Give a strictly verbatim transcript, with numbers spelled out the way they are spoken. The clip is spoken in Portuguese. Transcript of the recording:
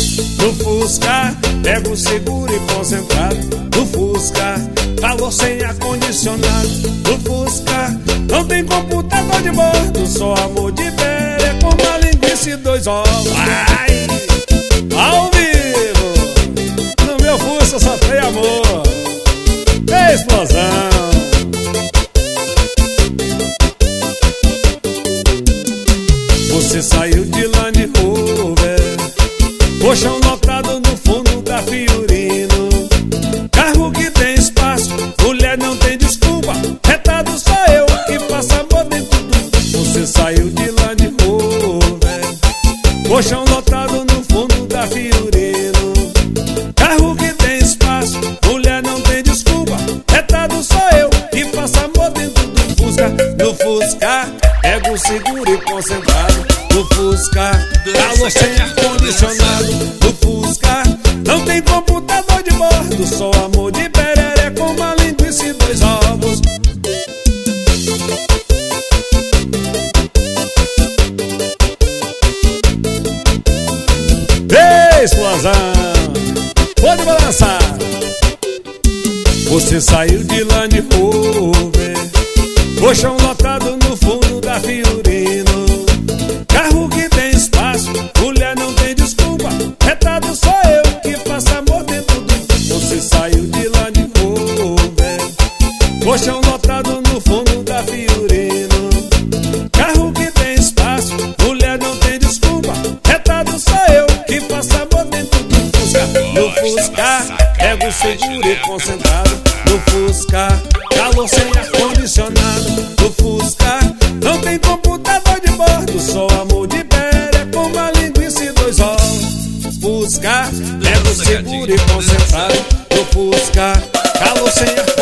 No Fusca, pego seguro e concentrado. No Fusca, calor sem ar-condicionado. No Fusca, não tem computador de bordo, só amor de velha com uma linguiça e dois ovos. Ai, ao vivo, no meu Fusca só tem amor. É explosão. Você saiu de Land Rover, colchão lotado no fundo da Fiorino. Carro que tem espaço, mulher não tem desculpa. Retado só eu que passa amor dentro do... Você saiu de Land Rover, colchão lotado no fundo da Fiorino. Carro que tem espaço, mulher não tem desculpa. Retado só eu que passa amor dentro do Fusca. No Fusca, pego seguro e concentrado. No Fusca, calor sem ar-condicionado. No Fusca, não tem computador de bordo, só amor de pereré com uma linguiça e dois ovos. Explosão, pode balançar. Você saiu de Land Rover, colchão lotado no fundo da Fiorino. Carro que tem espaço, mulher não tem desculpa. Retado só eu que faço amor dentro do... Você saiu de Land Rover, colchão lotado no fundo da Fiorino. Carro que tem espaço, mulher não tem desculpa. Retado só eu que faço amor dentro do Fusca. No Fusca, pego seguro e concentrado. No Fusca, calor sem ar-condicionado. No Fusca, não tem computador de bordo, só amor de velha com uma linguiça e dois ovos. Fusca, pego seguro e concentrado. No Fusca, calor sem ar-condicionado.